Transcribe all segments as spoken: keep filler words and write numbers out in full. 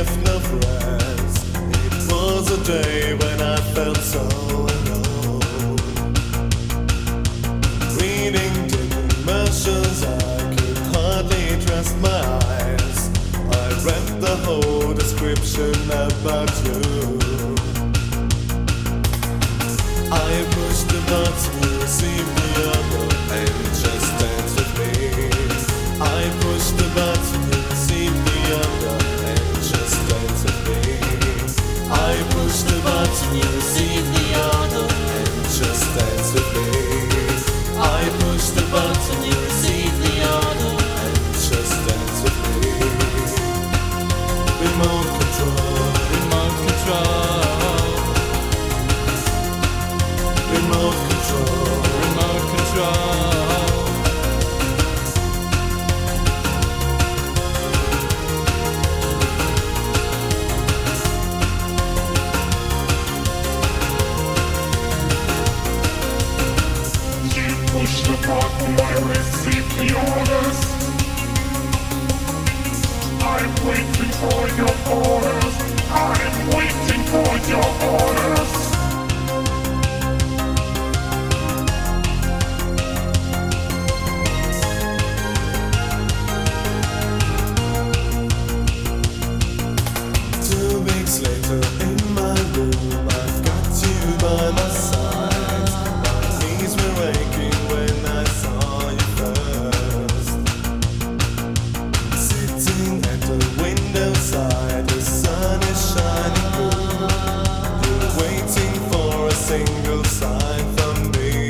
left no friends. It was a day when I felt so alone. Reading the emotions, I could hardly trust my eyes. I read the whole description about you. I pushed the button, you received the other, and just dance with me. I pushed the button, you received the other, and just dance with me. I pushed the button, you received the other, and just dance with me. I pushed the button, you received the other, and just dance with me. Remote control, remote control. Remote control, remote control. You push the button, I receive the orders. I'm waiting for your orders. I'm waiting for your orders. Later in my room, I've got you by my side. My knees were aching when I saw you first. Sitting at the window side, the sun is shining through. You're waiting for a single sign from me.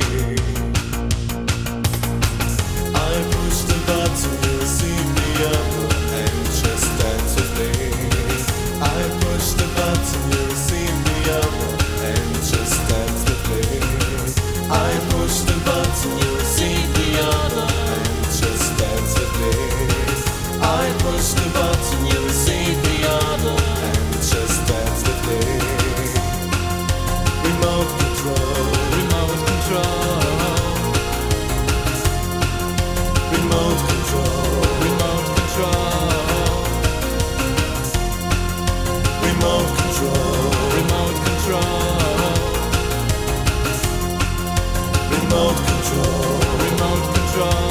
I pushed the button, you received the other, and just dance with me. I pushed the button, you received the other, and just dance with me. I pushed the button, you received the other, and just dance with me. I pushed the button, you received the other, and just dance with me. Remote control, remote control. Remote control, remote control. Remote control, remote control. Remote control, remote control.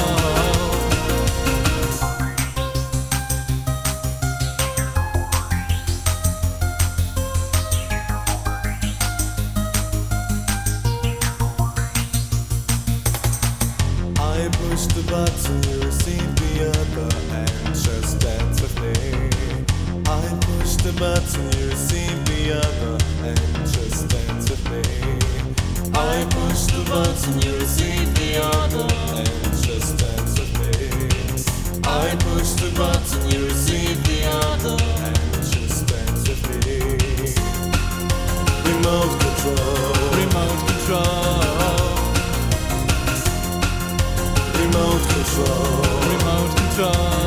I pushed the button, you received the other, and just dance with me. I pushed the button, you received the other, and just dance with me. I pushed the button, you received the other, and just dance with me. I pushed the button, you received the other, and just dance with me. Remote control, remote control. Remote control, remote control.